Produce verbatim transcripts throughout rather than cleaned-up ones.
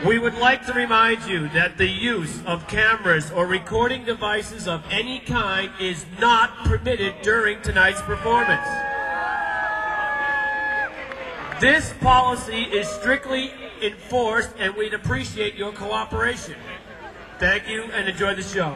We would like to remind you that the use of cameras or recording devices of any kind is not permitted during tonight's performance. This policy is strictly enforced, and we'd appreciate your cooperation. Thank you, and enjoy the show.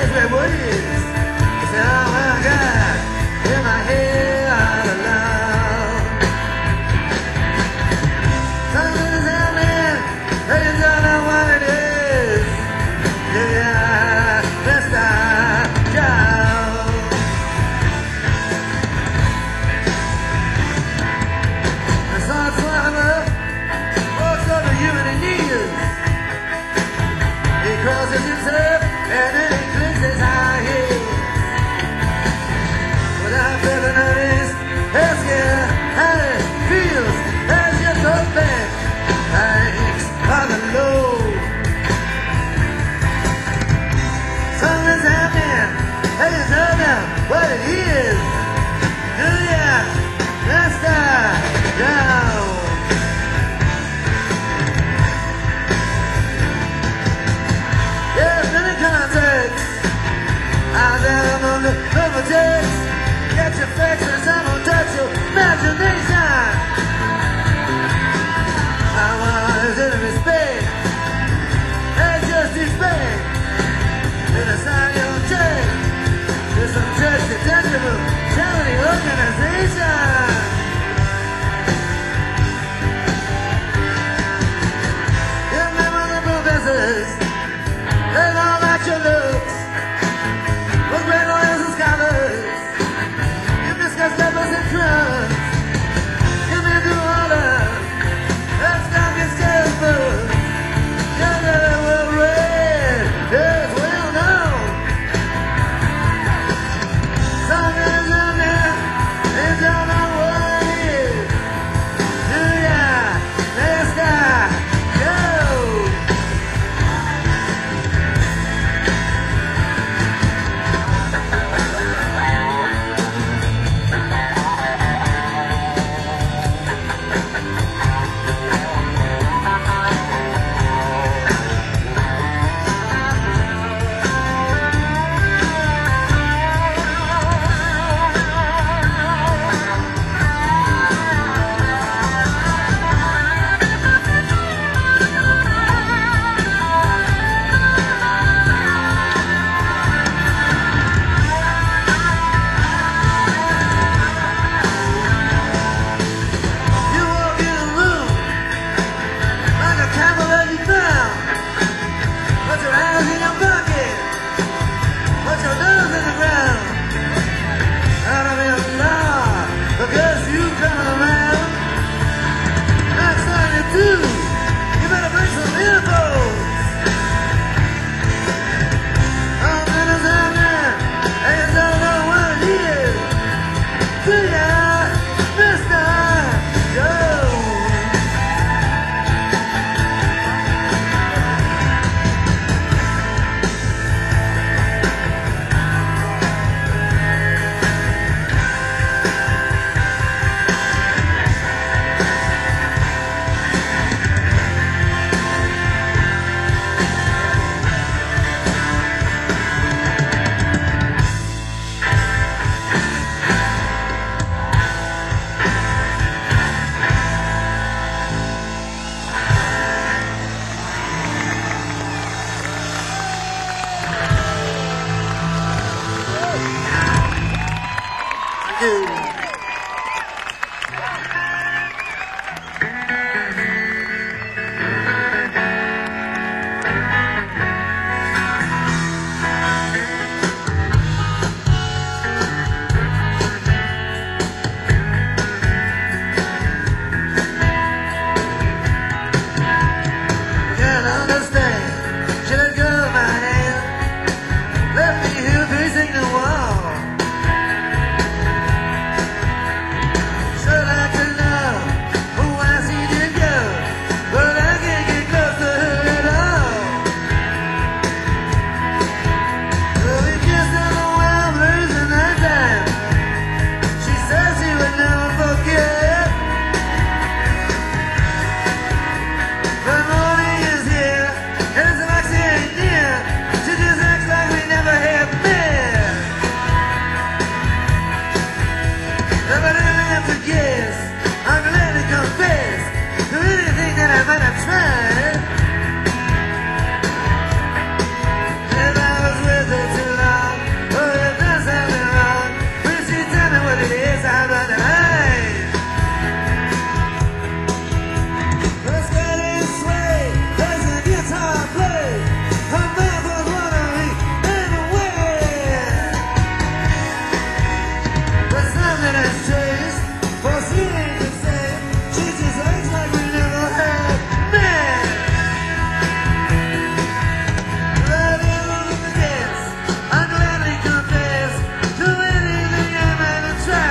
What is? I said, oh my God, in my head, la, la, la. Feeling at ease, it's here, and it feels as you go back. Thanks for the load. Something's happening, and you know now what it is. Do ya? Let's start down. Yeah, many contacts. I'm down on the overtakes. Get your fixes, I won't touch your imagination. I was in respect, and just respect. In a sign you'll take. There's some church detachable charity organization. You remember the professors, they don't like your looks. For great lawyers and scholars, you discuss levels and crumbs. You may do all of that stuff is careful. You're very well read, it's well known. Something's in there, you don't know what it is. Do ya? Let's start, go! You walk in a room like a camel that you found. Put your hands in your pocket, put your nose in the ground. Out of your law, because you coming around. Next time you do, you better bring some info. Oh, man, it's out there, and you don't know what it is. Do ya, Mister Joe? Can't understand. Should I go my hand? Left me here facing the wall. Should I to know who I see did go, but I can't get close to her at all. So we kissed on the wild blues in that time. She said she would never forget. The morning is here, and it's like saying near. She just acts like we never have met. Never really have to guess. I'm glad to confess to anything that I might have tried. If I was with her too long, or if there's something wrong, will she tell me what it is I'd rather hide? Let's get in sway, as the guitar play. Her mouth was wandering anywhere. But something has changed, for she ain't the same. She just acts like we never had met. But in all of the dance, I gladly confess to anything I might have tried.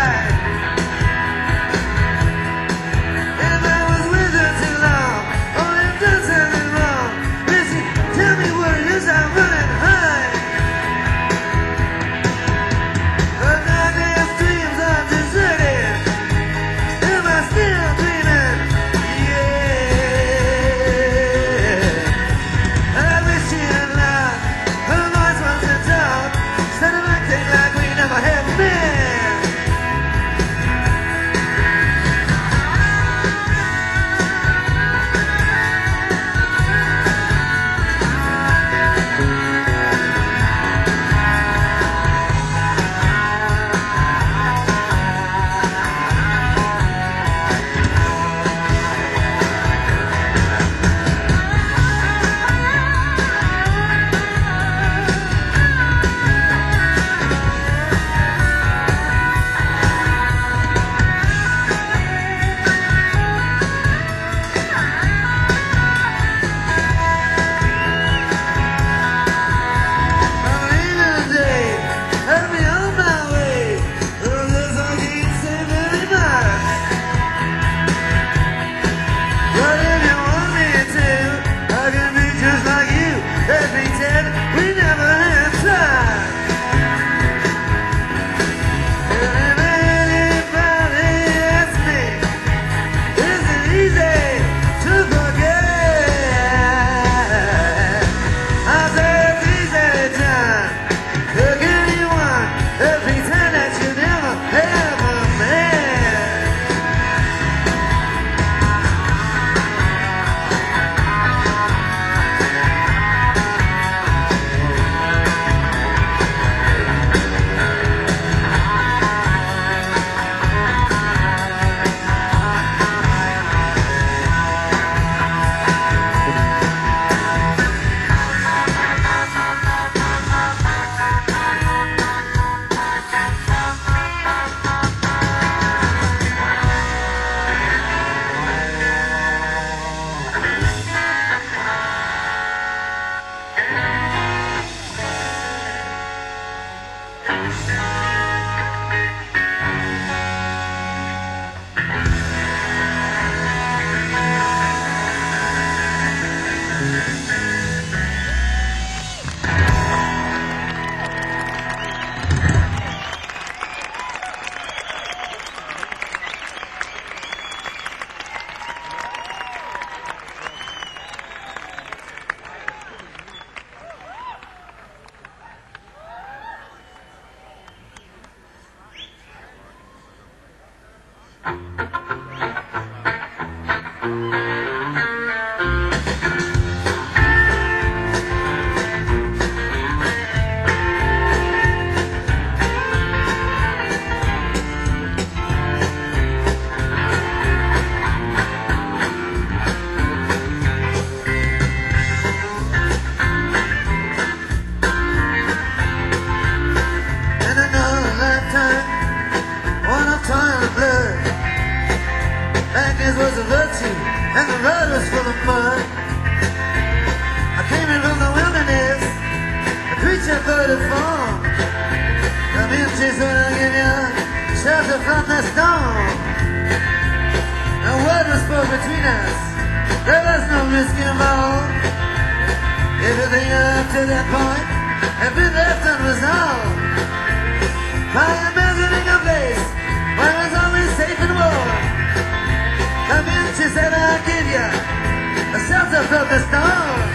was a virtue, and the road was full of mud. I came in from the wilderness, a creature bird of form. Come in, Jesus, I'll give you shelter from the storm. No word was spoke between us, there was no risk involved. Everything up to that point had been left unresolved. By imagining a place where it was always safe and warm. Come in, she said, I'll give you a shelter from the storm.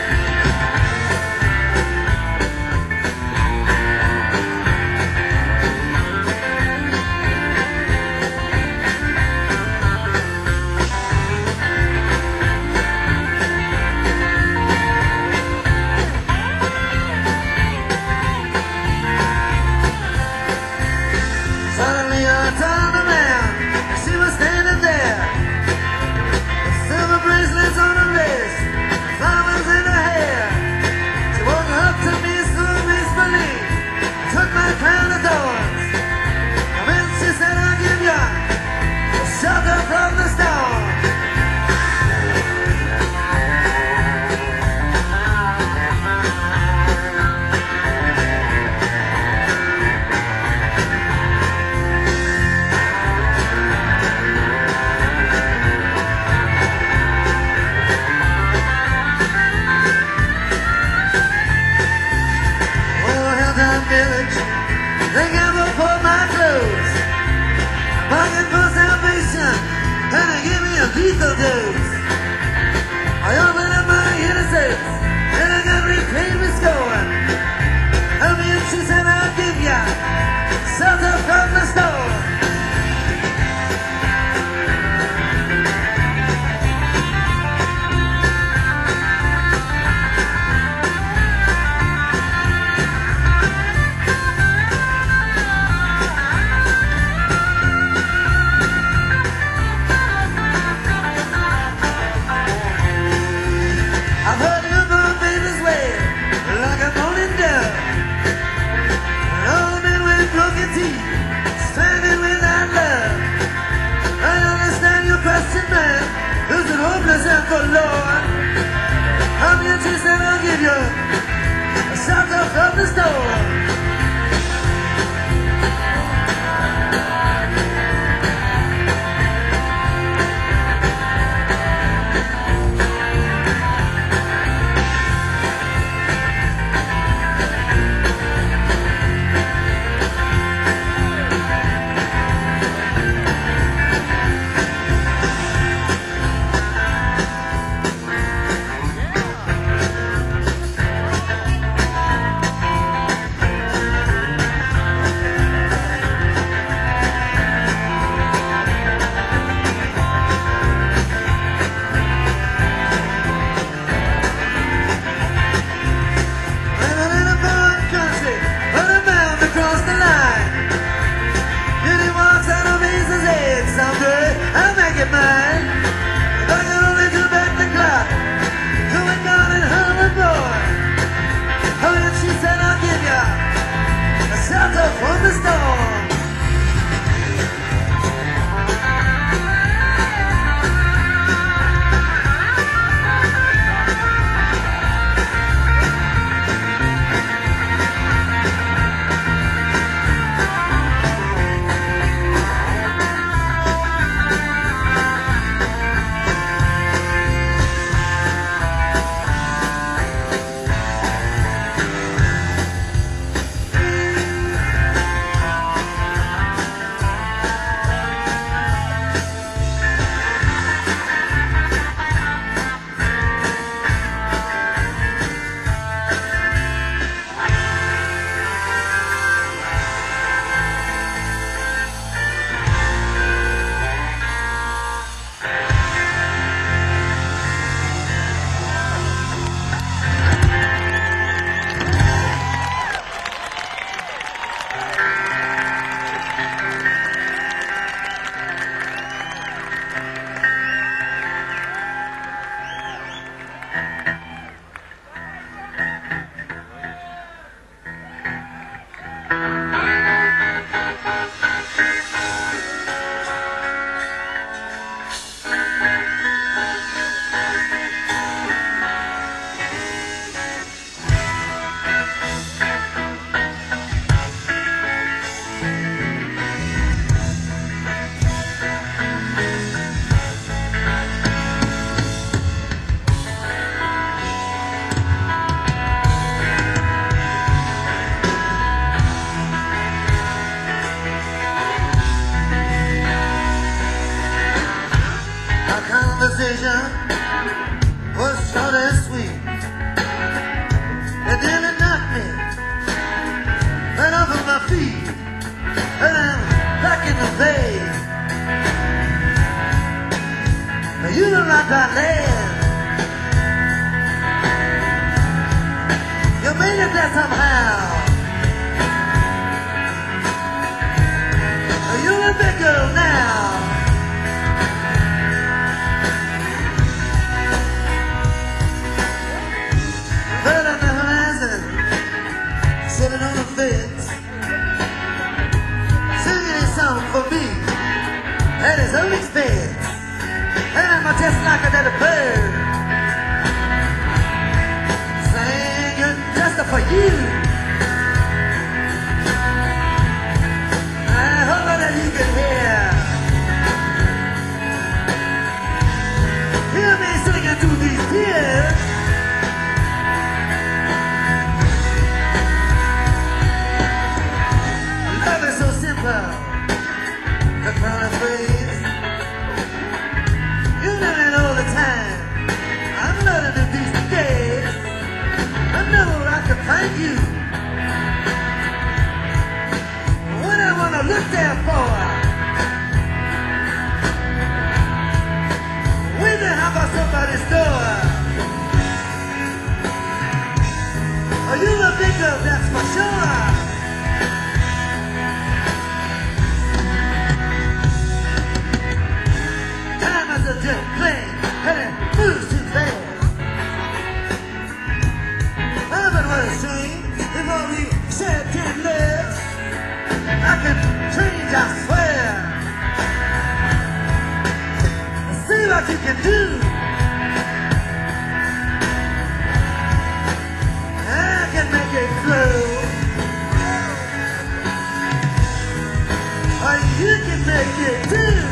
Suddenly I turned around, and she was standing there. Silver bracelets on her wrist, flowers in her hair. She walked up to me, through misbelief, took my crown of thorns. And then she said, I'll give you a shelter from the storm. Village, they never pulled my clothes. Bargain for salvation, and they give me a lethal dose. I opened up my innocence, and I got repaid with scorn. I mean, she said, I'll give ya shelter from the storm. I've heard your little baby's wail like a moaning dove. An old man with broken teeth, stranded without love. I understand your question, man. Is it hopeless and forlorn? I'm your truth and I'll give you a shelter from the storm. conversation was short and sweet. It nearly knocked me right off of my feet, and I'm back in the bay. You look like that land. You made it there somehow. You're a big girl now. Bird on the horizon, sitting on the fence, singing a song for me at his own expense. And I'm just like a little bird, singing just for you. I hope that you can hear, hear me singing through these tears. Love is so simple, the kind of phrase. You know it all the time. I'm learning in these days. I know I can find you. What I wanna look there for? When the hop on somebody's door. Are you a big girl? That's for sure. Just play, and it moves too fast. Heaven was a dream if only said ten lives. I can change, I swear. See what you can do. I can make it grow, or you can make it too.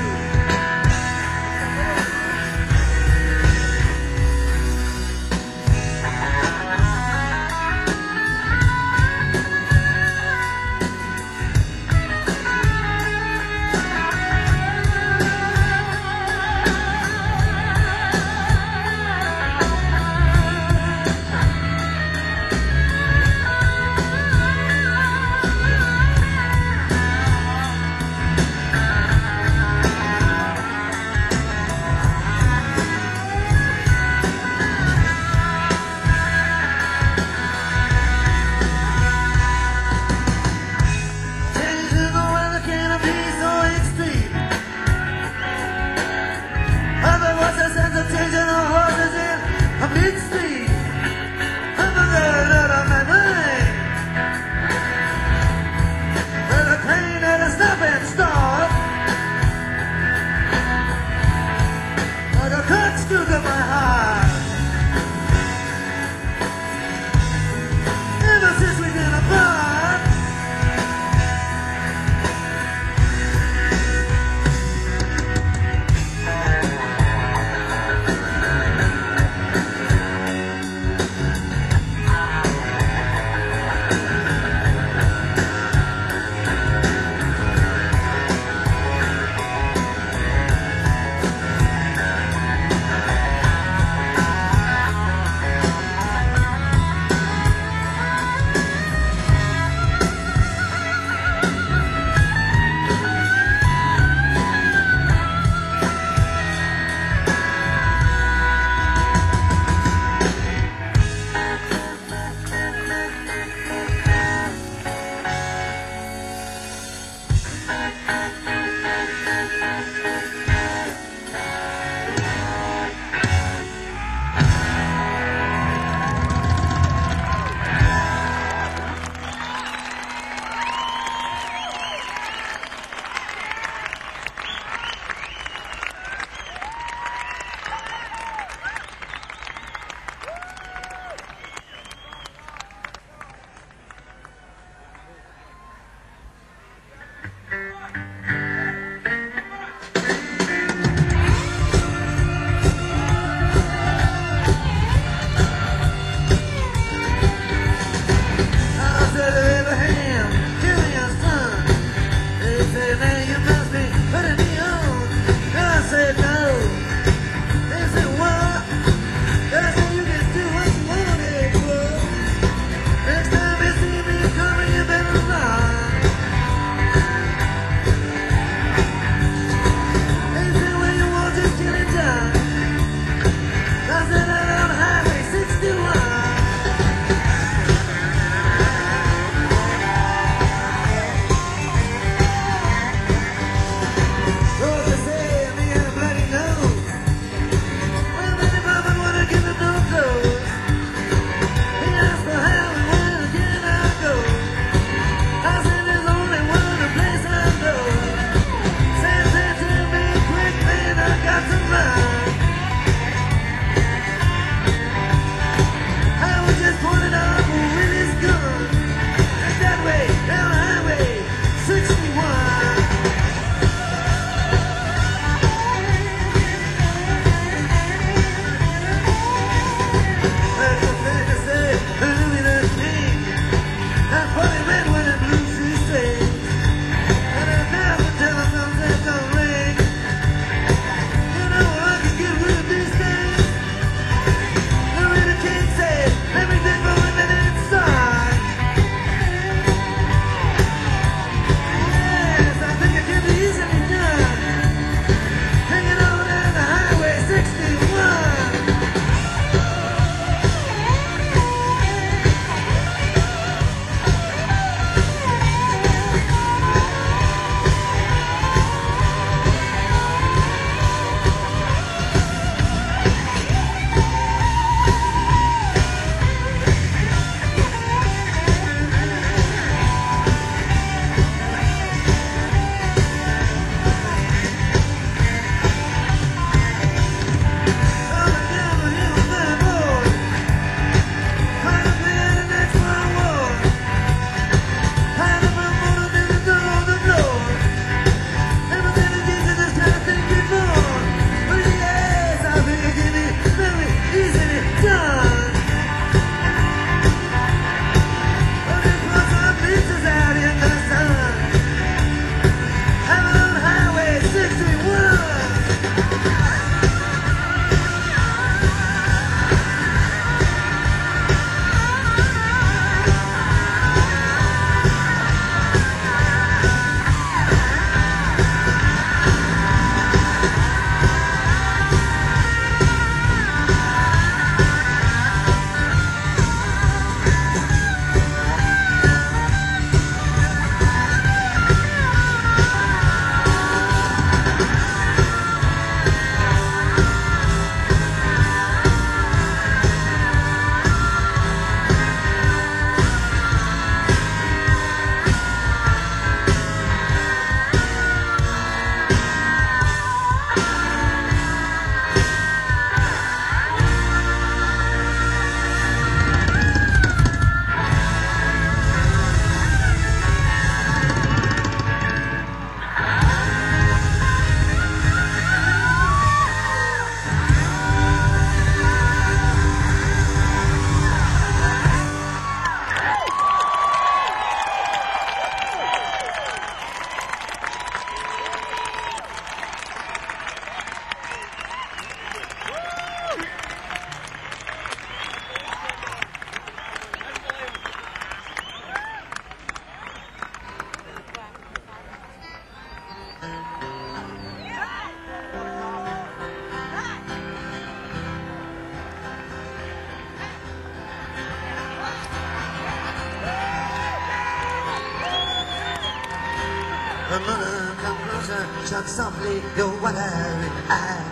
look softly your wandering eye.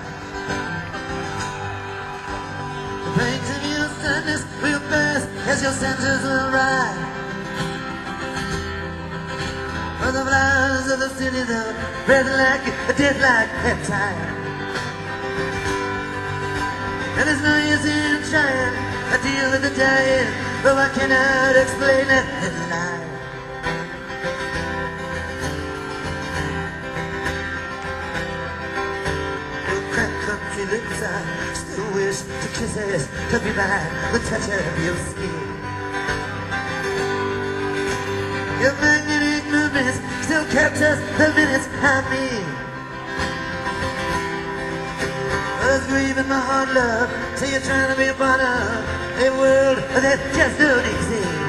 The pains of your sadness will pass as your senses will rise. For the flowers of the city, though, red like a dead like peptide. And there's no use in trying to deal with the dying, but I cannot explain it in life. Your crack country lips, I still wish to kisses to be mine, the touch of your skin. Your magnetic movements still capture the minutes I mean. I was grieving my hard love, so you're trying to be a part of a world that just don't exist.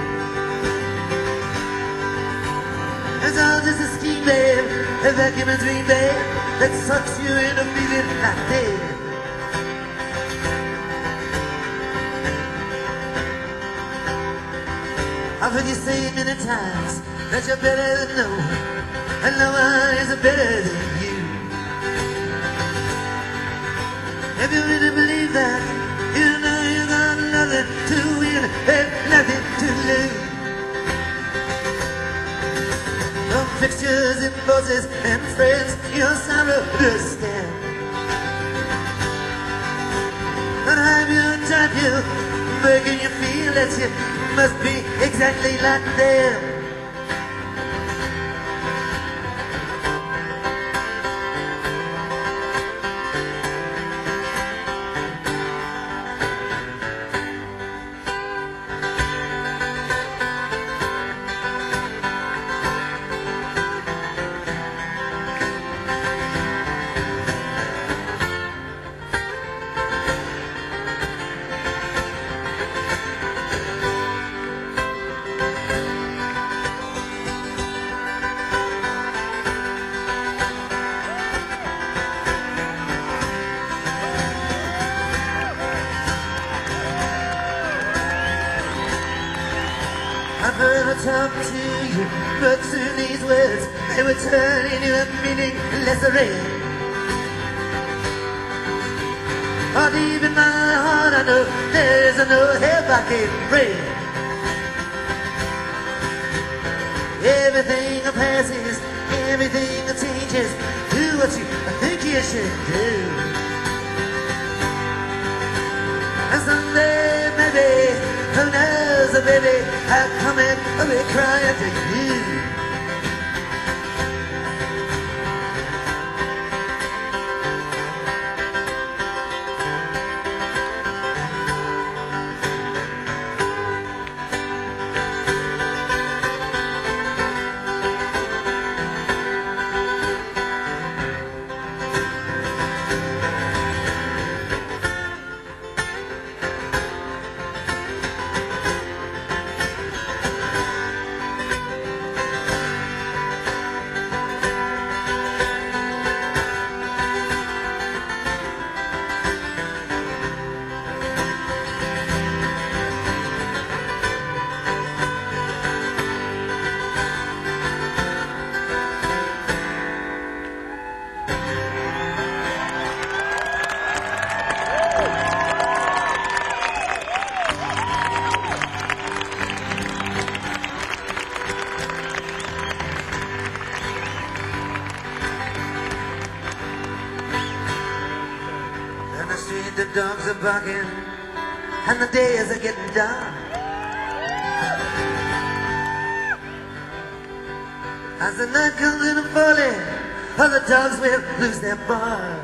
It's all just a scheme, babe, a vacuum and dream, babe, that sucks you into feeling like dead. I've heard you say many times that you're better than no one, and no one is better than you. If you really believe that, you know you got nothing to win and nothing to lose. From fixtures and bosses and friends, your sorrow to stand. And have you taught you, making you feel that you must be exactly like them. I've heard her talk to you, but soon these words, they would turn into a meaningless array. Or deep in my heart I know there's no help I can pray. Everything passes, everything changes. Do what you think you should do. And someday maybe, who knows, baby, I'll come and I'll be crying to you. The dogs are barking and the days are getting dark. As the night comes in and falling, all the dogs will lose their bark.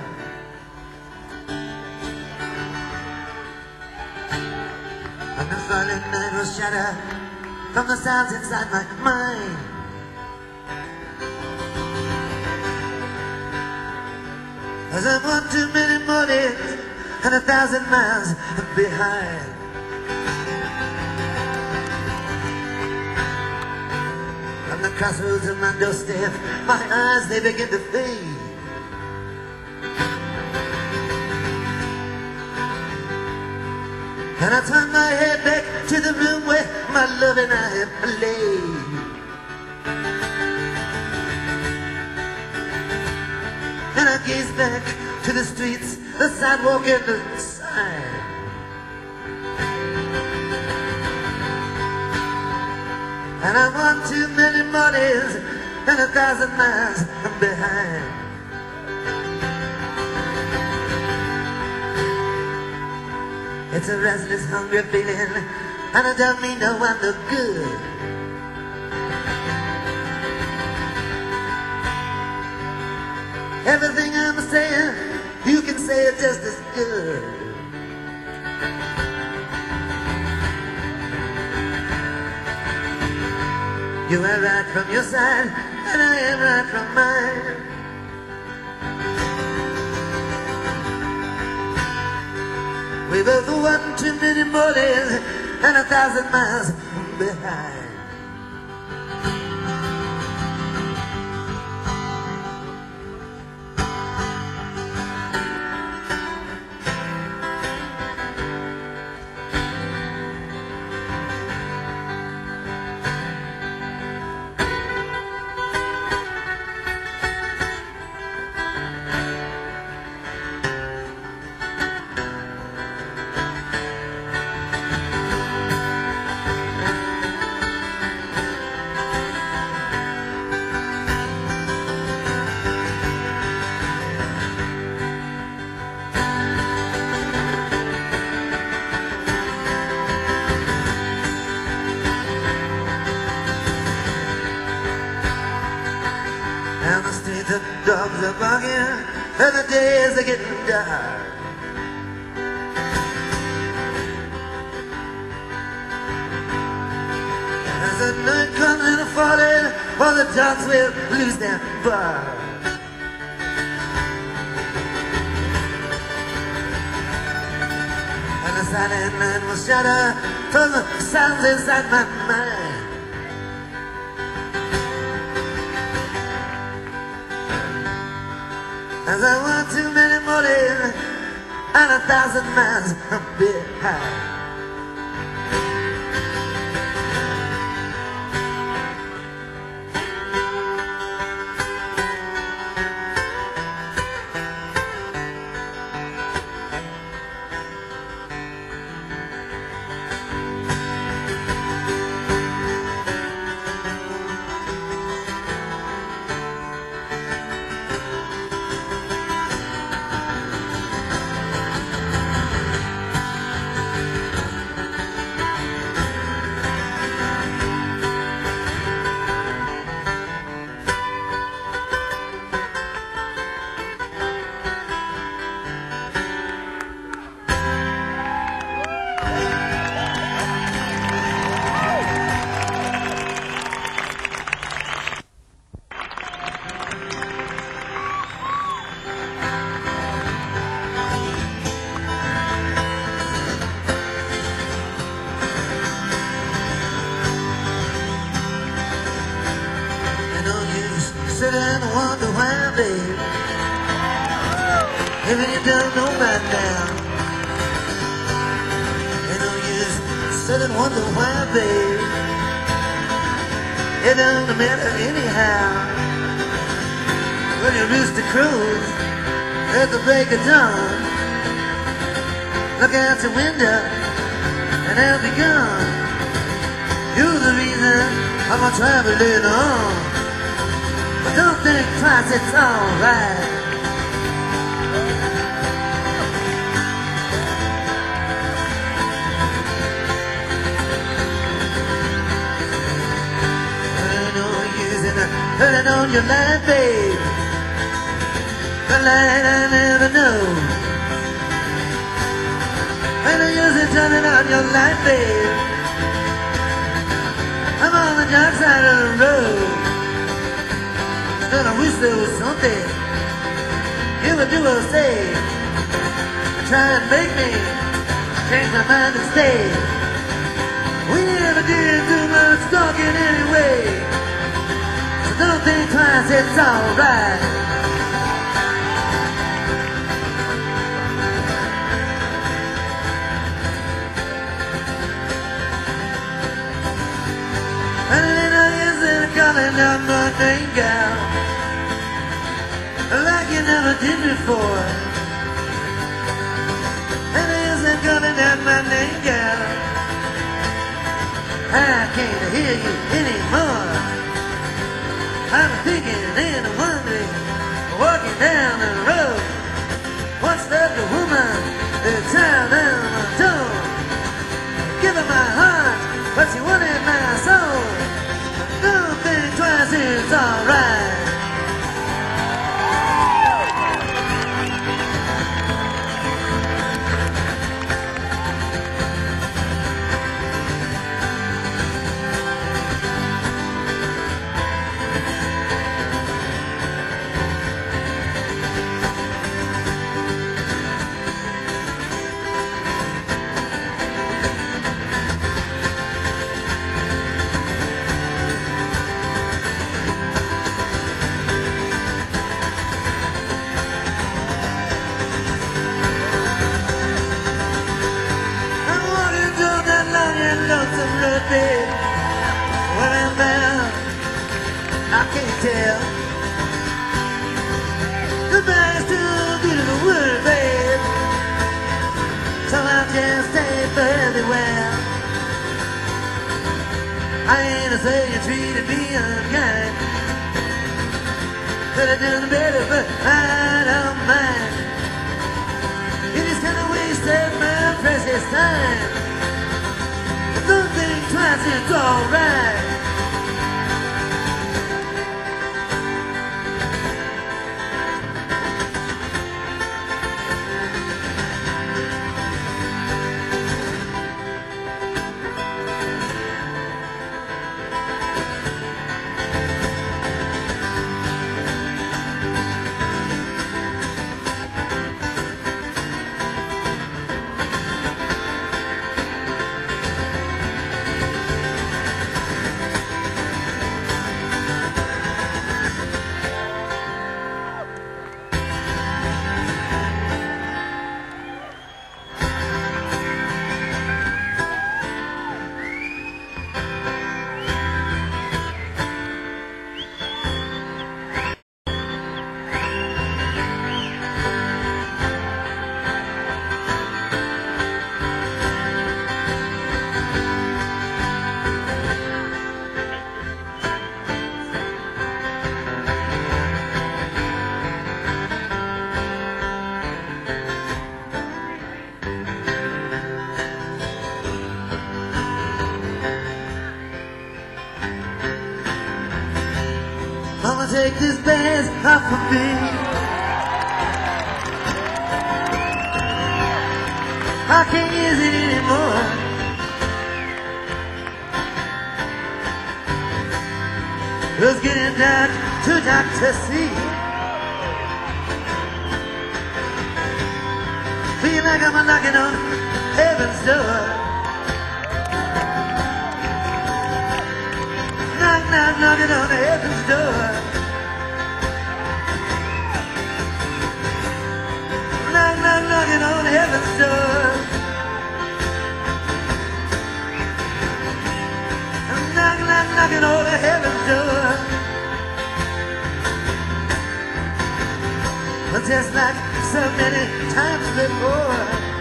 And the silent night will shatter from the sounds inside my mind. As I've walked too many mornings and a thousand miles behind. On the crossroads of my doorstep, my eyes, they begin to fade. And I turn my head back to the room where my love and I have laid. gaze back to the streets, the sidewalk and the sign. And I'm one too many mornings and a thousand miles behind. It's a restless, hungry feeling, and I don't mean no one no good. Everything I'm saying, you can say it just as good. You are right from your side, and I am right from mine. We both are one too many mornings and a thousand miles behind. And the streets and dogs are barking, and the days are getting dark. As the night comes in a falling, all the dogs will lose their bark. And the silent night will shatter from the sounds inside my mind. As I walk too many mornings and a thousand miles behind. Sit and wonder why, babe. Even you don't know by now. Ain't no use sit and wonder why, babe. It don't matter anyhow. When your rooster crows at the break of dawn, look out your window and I'll be gone. You're the reason I'm traveling on. Don't think twice, it's alright. I know you're using a turning on your light, babe. The light I never know. I know you're turning on your light, babe. I'm on the dark side of the road. And I wish there was something you would do or say, try and make me change my mind and stay. We never did too much talking anyway, so don't think twice, it's alright. And then I isn't calling out my name, gal. Like you never did before. And it isn't coming out my name, girl. I can't hear you anymore. I'm thinking and wondering, walking down the road. What's up the woman that's out on my door? Give her my heart, but she wanted my soul. Don't think twice, it's alright. Where I'm bound, I can't tell. Goodbye is too beautiful word, babe. So I'll just stay fairly well. I ain't a say you treated me unkind. Could have done better, but I don't mind. You just kinda wasted my precious time. Don't think twice, it's alright. Mama, take this band off of me. I can't use it anymore. It's getting dark, too dark to see. Feel like I'm knocking on heaven's door. Knock, knock, knocking on heaven's door. Knock, knock, knocking on heaven's door. Knock, knock, knocking on heaven's door. Just like so many times before.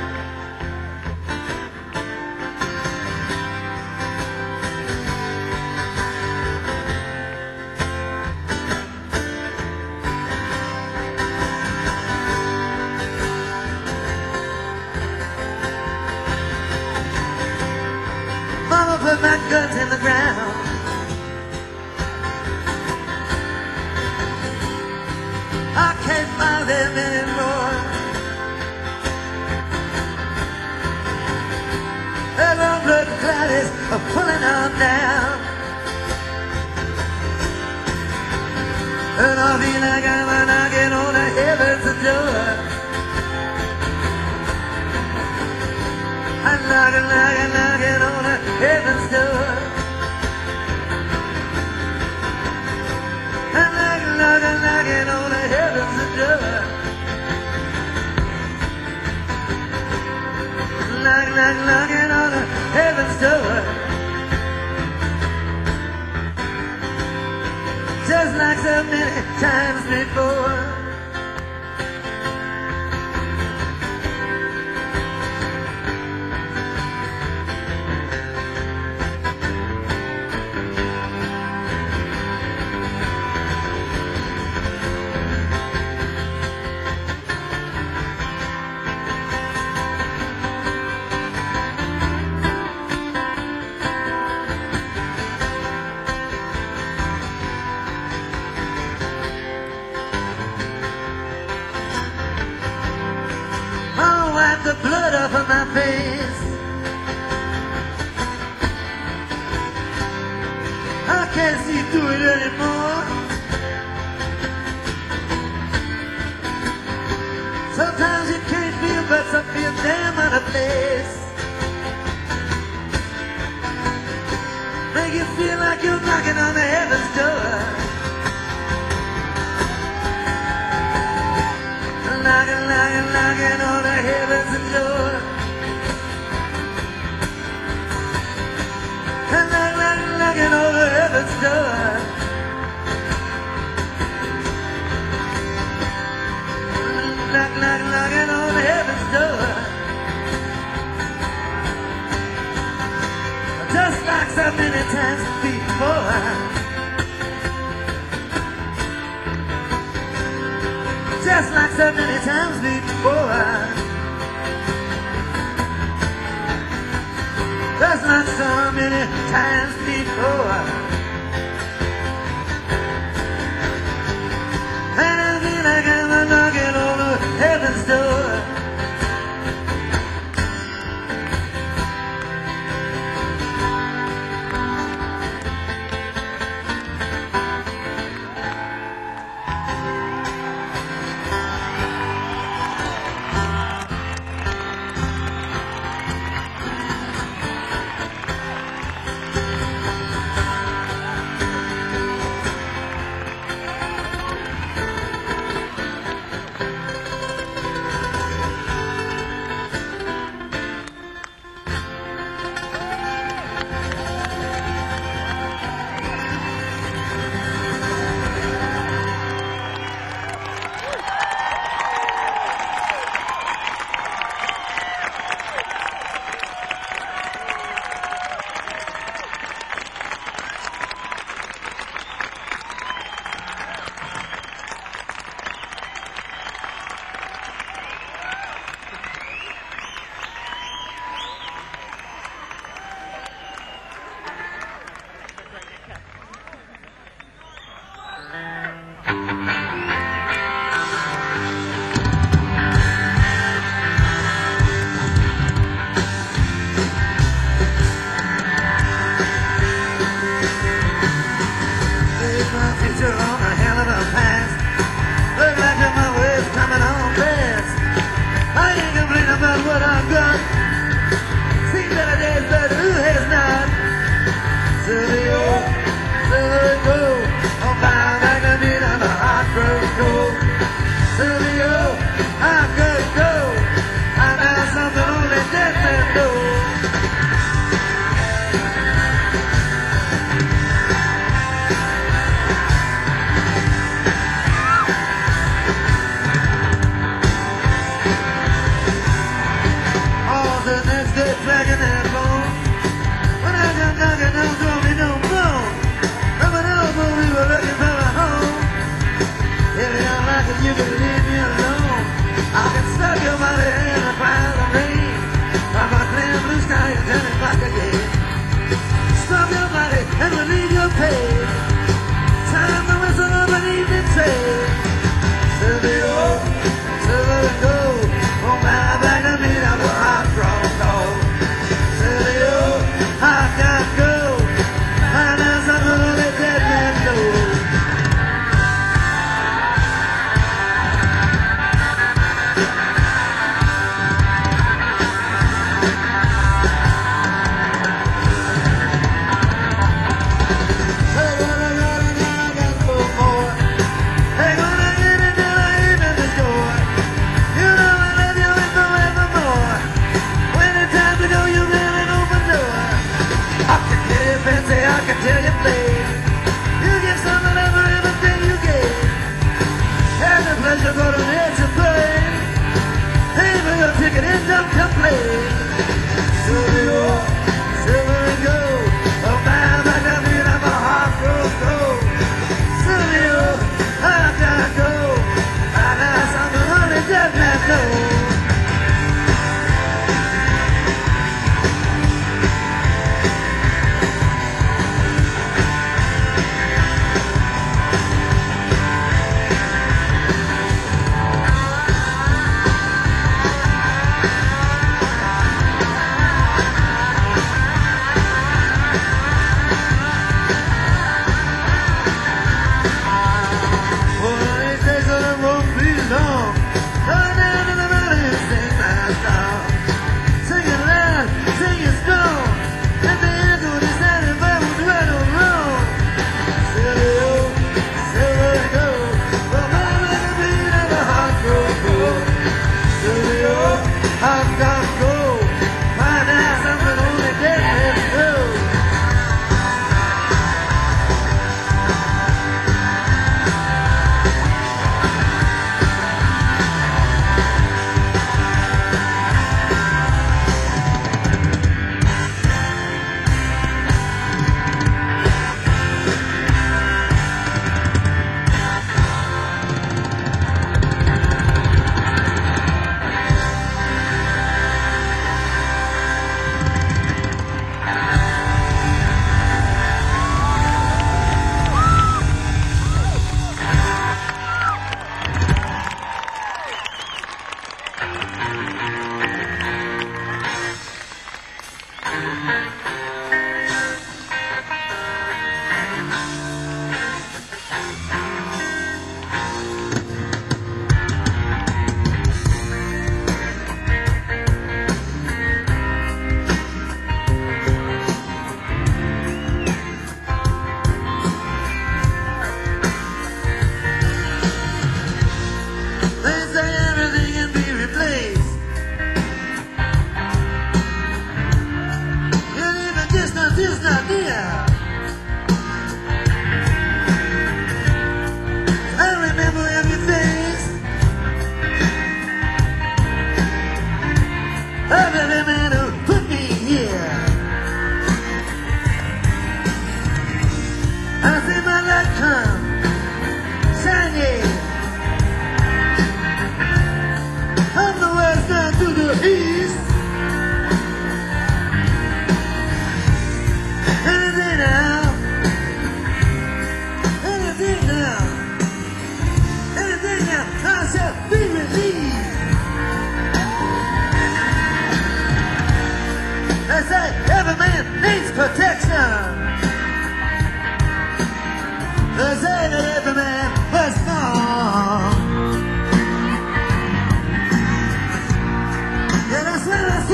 Mama put my guns in the ground. I can't find them anymore. The long blood cloud is pulling on down. And I feel like I'm knocking on the heaven's door. I'm knocking, knocking, knocking on the heaven's door. I'm knocking, knocking, knocking on the heaven's door. Knock, knock, knocking on the heaven's door. Just like so many times before. do it anymore. Sometimes you can't feel, but some feel damn out of place. Make you feel like you're knocking on the heaven's door. Knocking, knocking, knocking on the heaven's door. And knock, knock, knocking on the heaven's door. Knock, knock, knocking on the heaven's door. Just like so many times before. Just like so many times before. Just like so many times before. And I feel like I'm knocking on the heaven's door. You can leave me alone.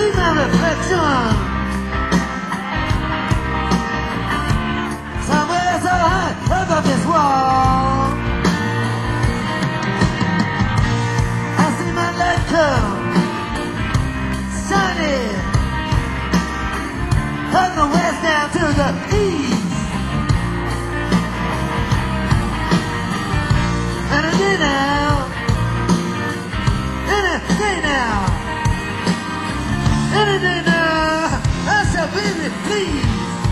see my reflection. Somewhere so high above this wall, I see my light come shining from the west down to the east. And a day now, and a day now, and a day now, I shall be pleased.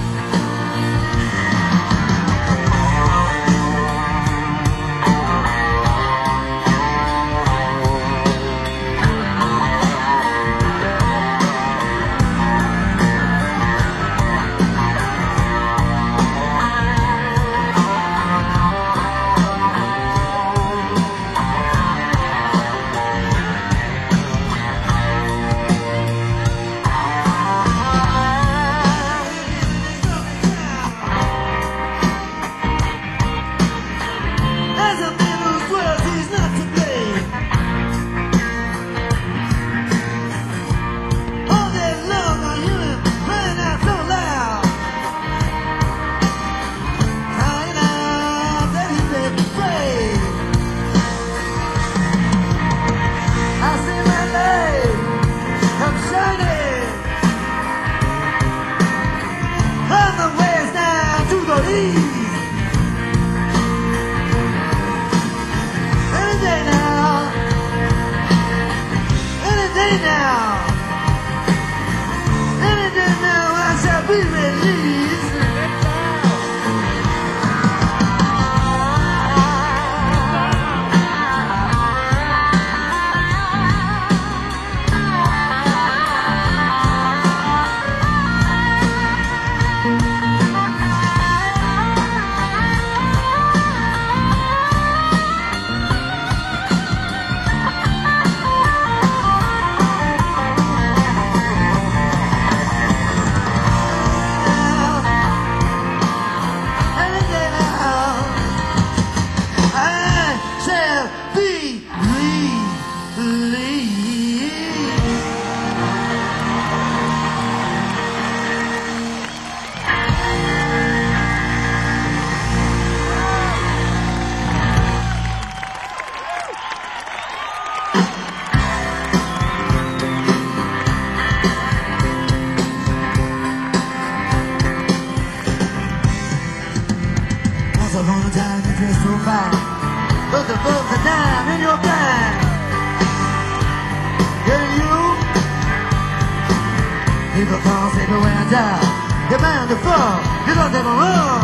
People fall everywhere and die. You're bound to fall. You don't ever wrong.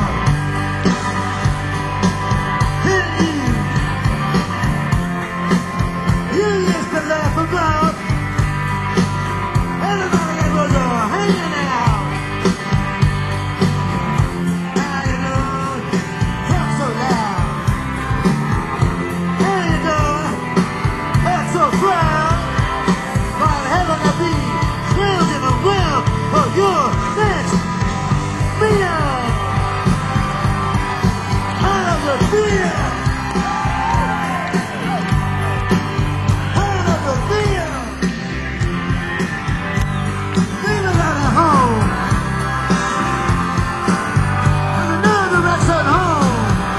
Hey, you used to laugh about. Everybody that was all hanging out. Now you know, talk so loud. There you go, act so proud. While heaven to be scrounging around for your next meal. Out of the fear. Out of the fear. Leave it at home. And another direction home.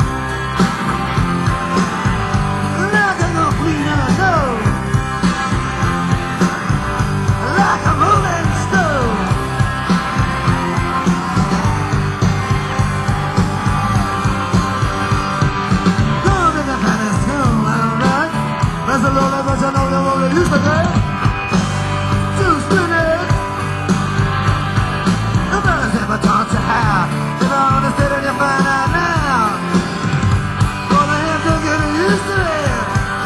Like a little cleaner, no. Like a rolling stone. Going to the finest school, alright. There's a low level, you know the road it used to be. Two spinners. Nobody's ever taught you how. You don't understand and you find out now. Gonna have to get used to it.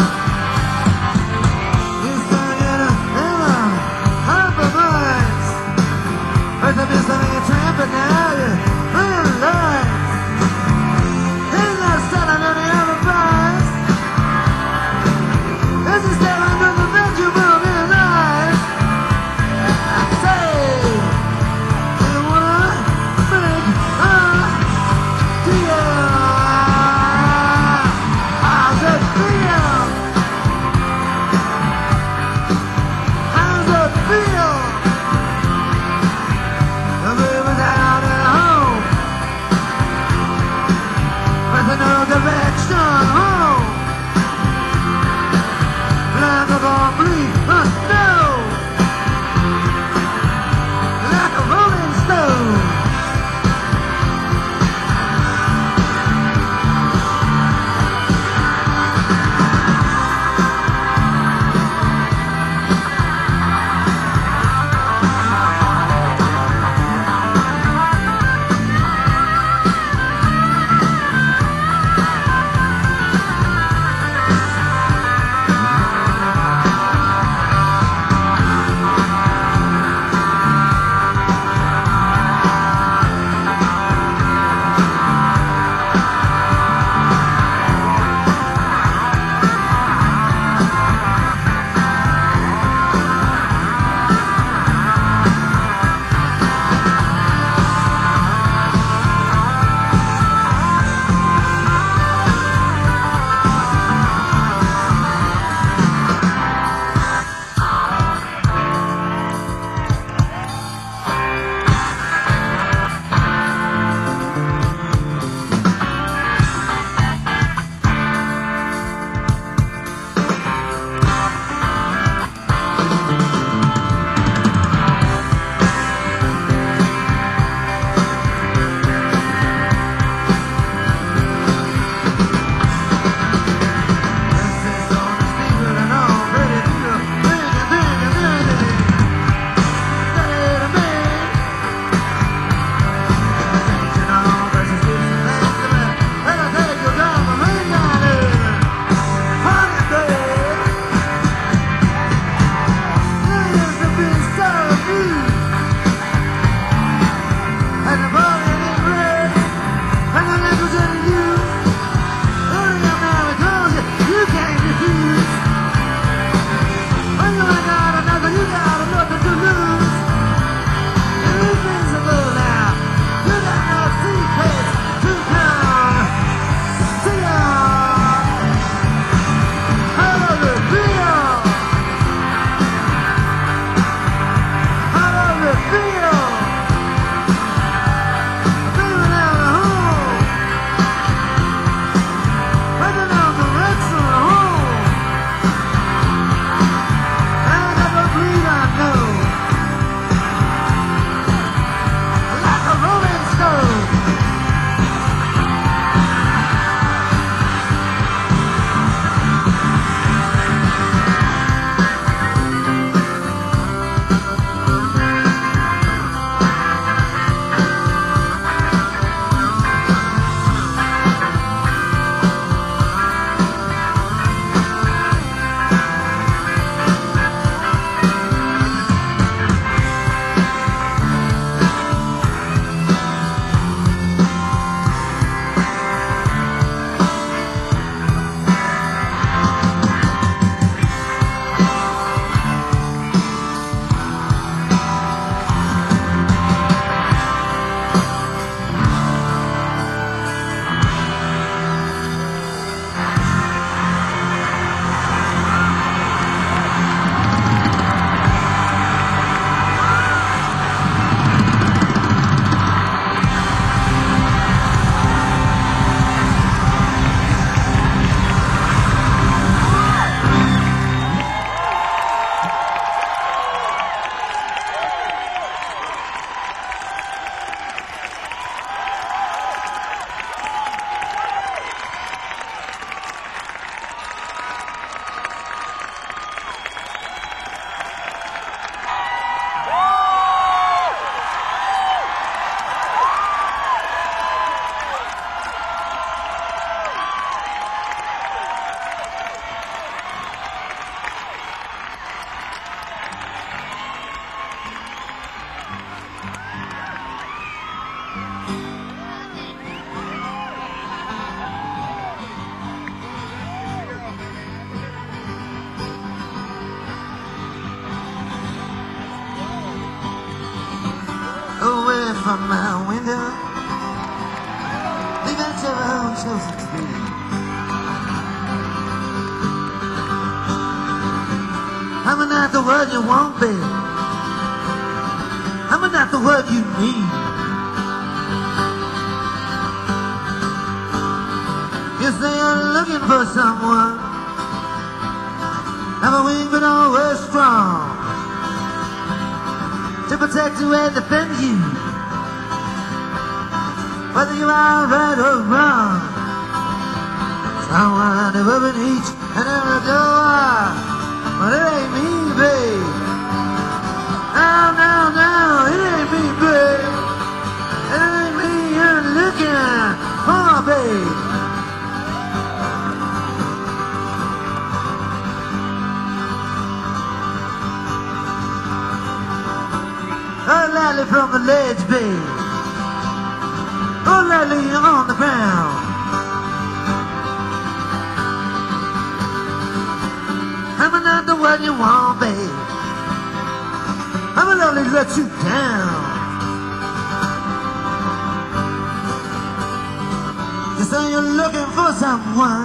It's gonna get a hell compromise. First of all, something you're tramping now, you realize. He's not standing on the other prize. This is standing under the bedroom of his from my window. They got your own chosen tree. I'm not the word you want, babe. I'm not the word you need. You say you're looking for someone. Never weak but always strong, to protect you and defend you, whether you are right or wrong. Someone to open each and every door, but it ain't me, babe. No, no, no, it ain't me, babe. It ain't me you're looking for, babe. Oh, lightly from the ledge, babe. Oh, lightly on the ground. I'm not the one you want, babe. I will only let you down. You say you're looking for someone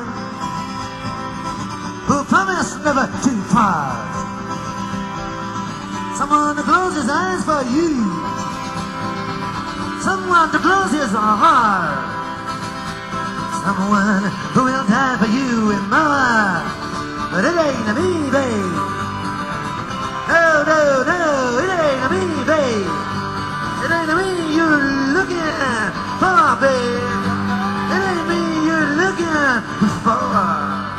who promised never to part. Someone to close his eyes for you. Someone to close his heart. Someone who will die for you and more. But it ain't me, babe. No, no, no, it ain't me, babe. It ain't me you're looking for, babe. It ain't me you're looking for.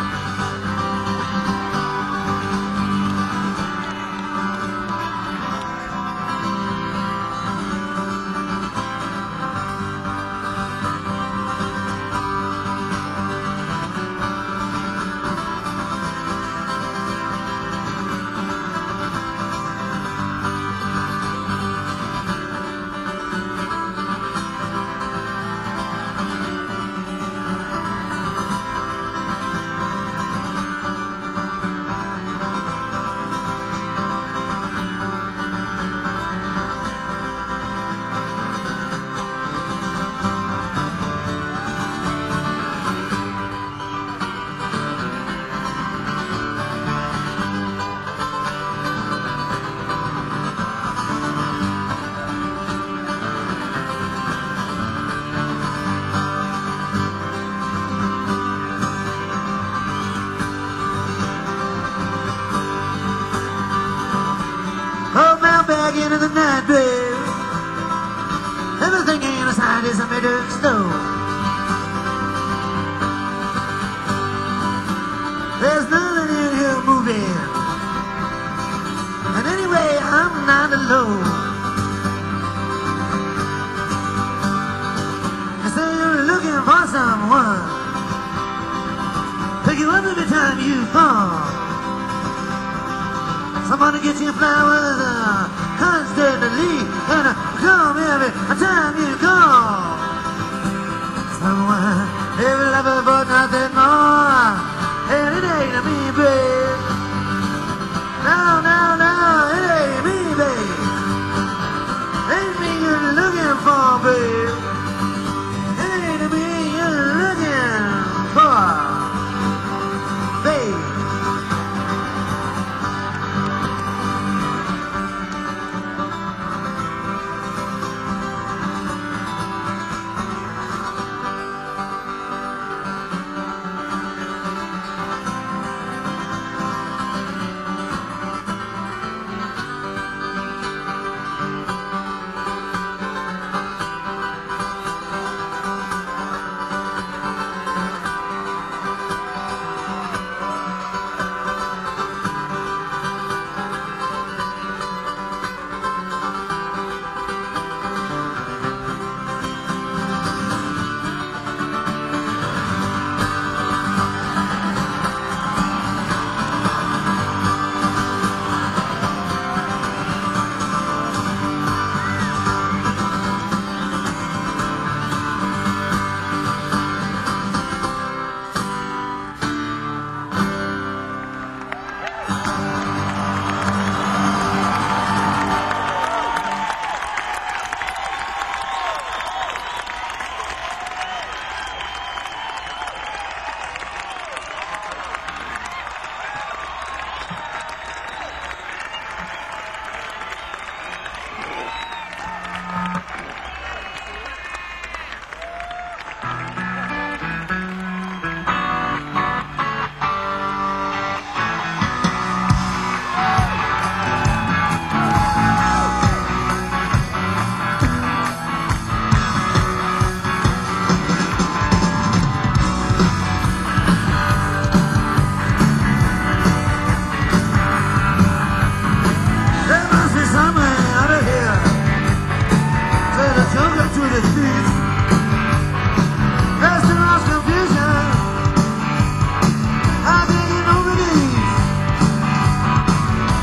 Into the night, babe. Everything inside is a made of stone. There's nothing in here moving, and anyway, I'm not alone. You say you're looking for someone, pick you up every time you fall. Someone to get you flowers uh, constantly and uh, come every time you call. Someone every lover but nothing more. And it ain't me, babe. No, no, no, it ain't me, babe. Ain't me you're looking for, babe. It ain't me you're looking for, babe.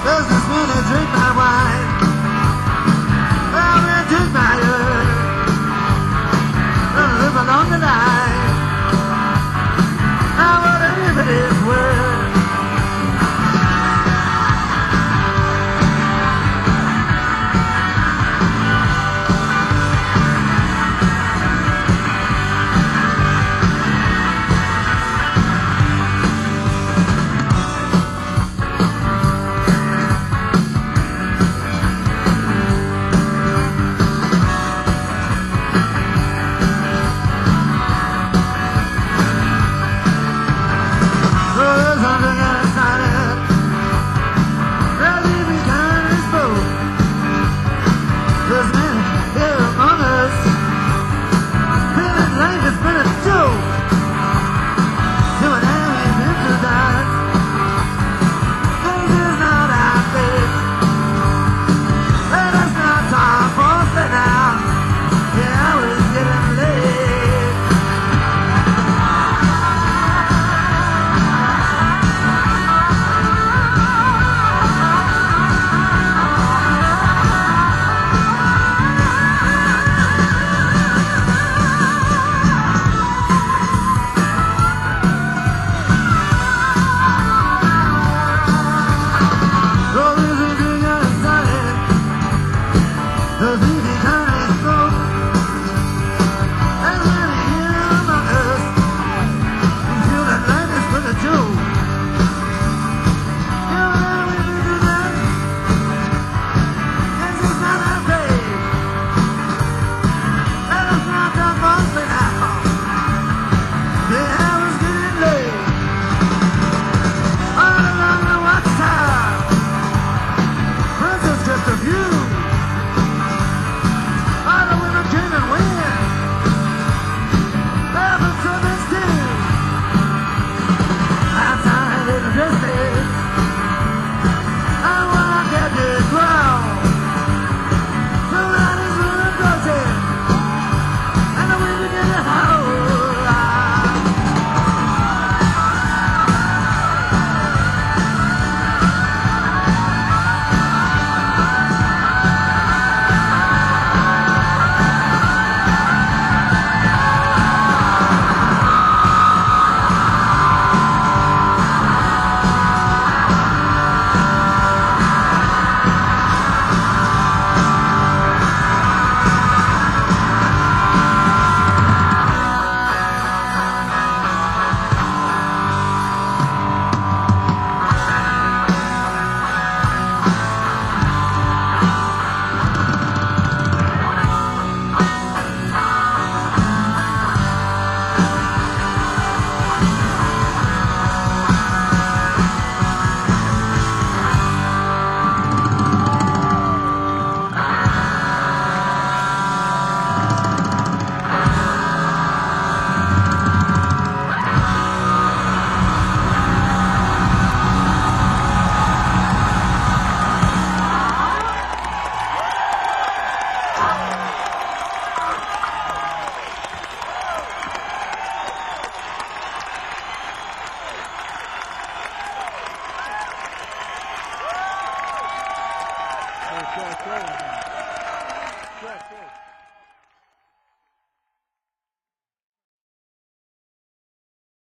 Businessmen who drink my wine. Well, they drink my earth. They'll live a longer life. Now whatever it is worth. Sure, sure.